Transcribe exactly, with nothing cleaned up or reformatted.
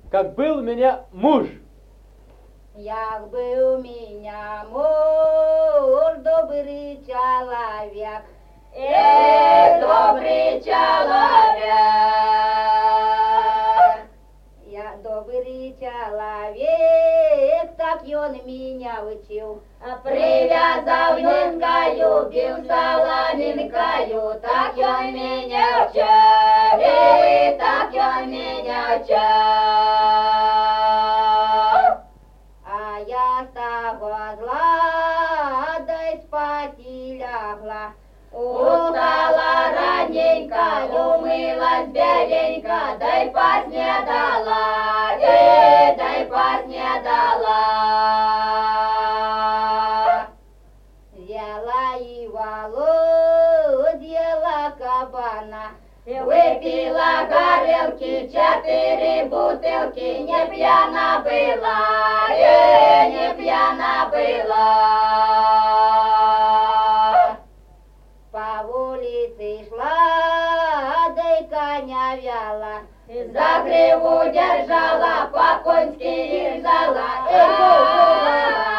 как был у меня муж. Як был у меня муж, добрый человек. Эх, добрый человек. Я добрый человек, так и он меня учил. Привязаненькою, бил соломинкою, так он меня учил, и так он меня учил. А я с того зла, да и спать и лягла. Устала раненько, умылась беленько, дай поснедала, эй, дай поснедала. Взяла и володела кабана, Выпила горелки, четыре бутылки, не пьяна была, эй, не пьяна была. по улице шла, да и коня вяла. За гриву держала, по-конски езжала, эй,